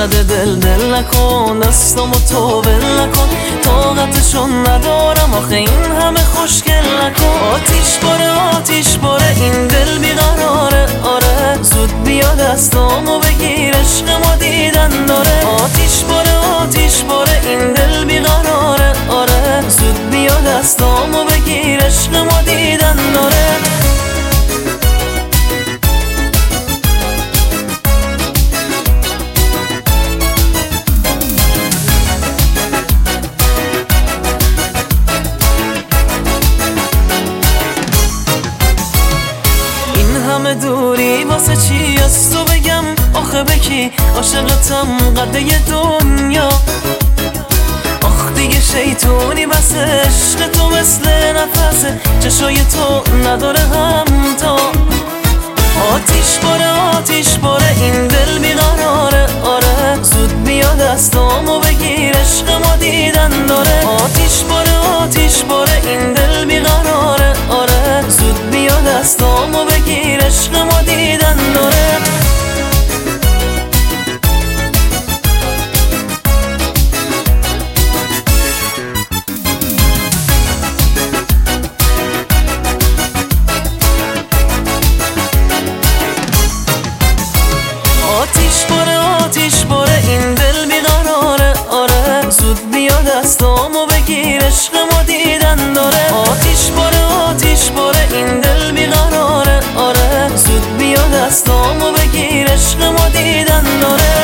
زده دل نکن، دستامو تو ول نکن، طاقتشون ندارم آخه این همه خوشگل نکن. آتیش باره این دل بیقراره، آره زود بیا دستامو بگیر عشق ما دیدن داره. آتیش باره این دل بیقراره، آره زود بیا دستامو بگیر عشق ما دیدن داره. همه دوری واسه چی از تو بگم آخه بکی عاشقتم قده دنیا. آخ دیگه شیطونی بس عشق تو مثل نفسه، چشای تو نداره همتا. آتیش باره این دل بیقراره، آره زود بیا دستامو بگیر عشق ما دیدن داره. آتیش باره این دل بیقراره، آره زود بیا دستامو بگیر عشق ما دیدن داره. آتیش باره این دل بیقراره، آره زود بیا دستامو بگیر عشق ما دیدن داره. آتیش باره این دل بیقراره، آره زود بیا دستامو بگیر عشق ما دیدن داره.